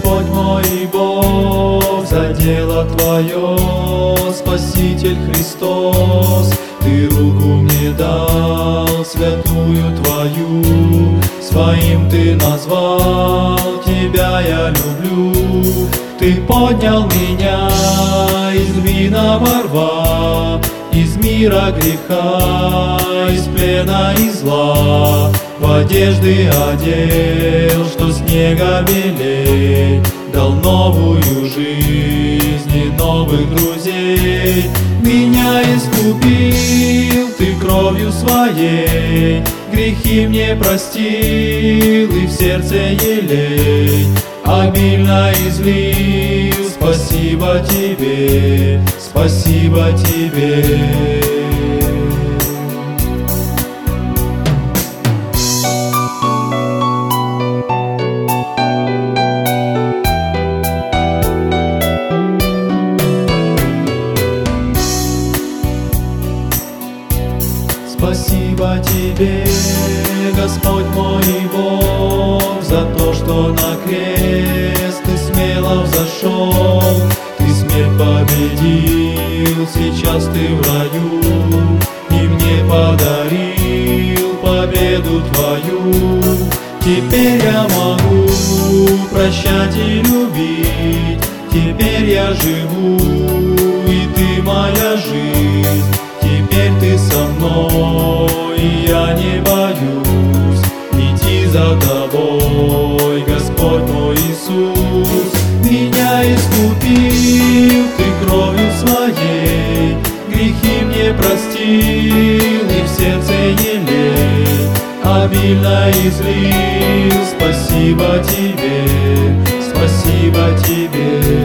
Господь мой и Бог, за дело Твое, Спаситель Христос. Ты руку мне дал, святую Твою, своим Ты назвал, Тебя я люблю. Ты поднял меня из мирного рва, из мира греха, из плена и зла. В одежды одел, что снега белей, дал новую жизнь и новых друзей. Меня искупил Ты кровью Своей, грехи мне простил и в сердце елей обильно излил. Спасибо Тебе, спасибо Тебе. Спасибо Тебе, Господь мой и Бог, за то, что на крест Ты смело взошел. Ты смерть победил, сейчас Ты в раю, и мне подарил победу Твою. Теперь я могу прощать и любить, теперь я живу, и Ты моя жизнь. Теперь Ты со мной, и я не боюсь идти за Тобой, Господь мой Иисус. Меня искупил Ты кровью Своей, грехи мне простил и в сердце елей обильно излил. Спасибо Тебе, спасибо Тебе.